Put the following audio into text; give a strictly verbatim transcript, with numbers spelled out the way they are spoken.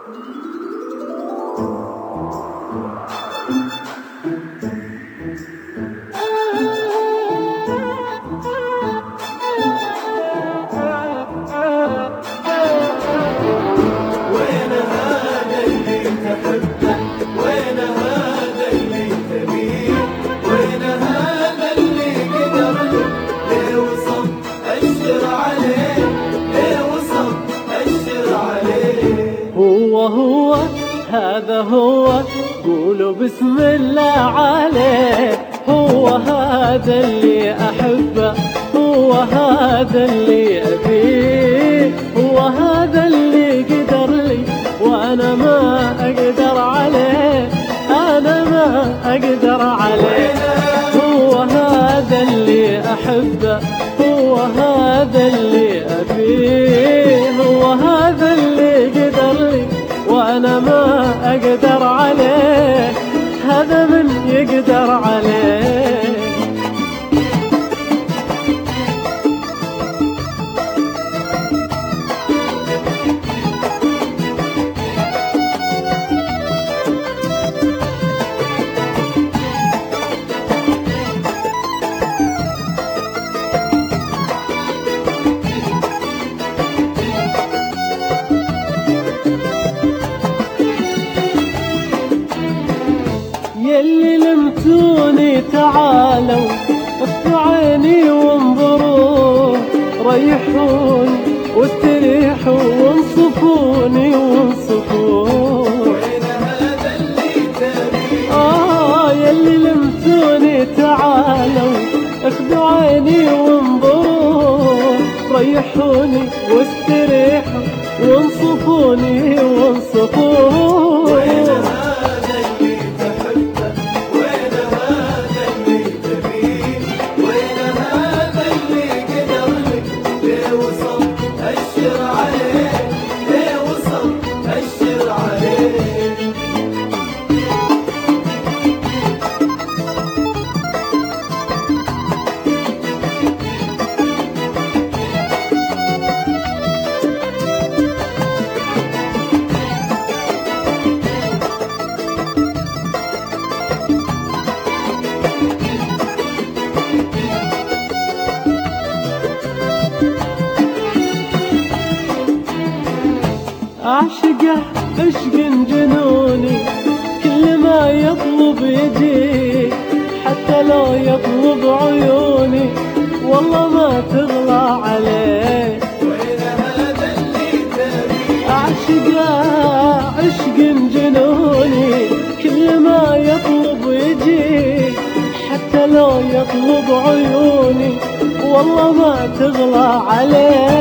هو هذا هو، قولوا بسم الله عليه. هو هذا اللي أحبه، هو هذا اللي أبيه، هو هذا اللي قدر لي وأنا ما أقدر عليه، أنا ما أقدر عليه. هو هذا اللي أحبه، هو هذا اللي أبيه، هو هذا اللي قدر لي وأنا ما أقدر عليه، هذا من يقدر عليه. يلي لمتوني تعالوا افتحوا عيني وانظروا، ريحوني واستريحوا وانصفوني وانصفوا. وين هذا اللي تبيه؟ آه يلي لمتوني تعالوا اخذوا عيني وانظروا، ريحوني واستريحوا وانصفوني وانصفوا. أعشقه عشق جنوني، كل ما يطلب يجي، حتى لو يطلب عيوني والله ما تغلى عليه. وين هذا اللي تبيه؟ أعشقه عشق جنوني، كل ما يطلب يجي، حتى لو يطلب عيوني والله ما تغلى عليه.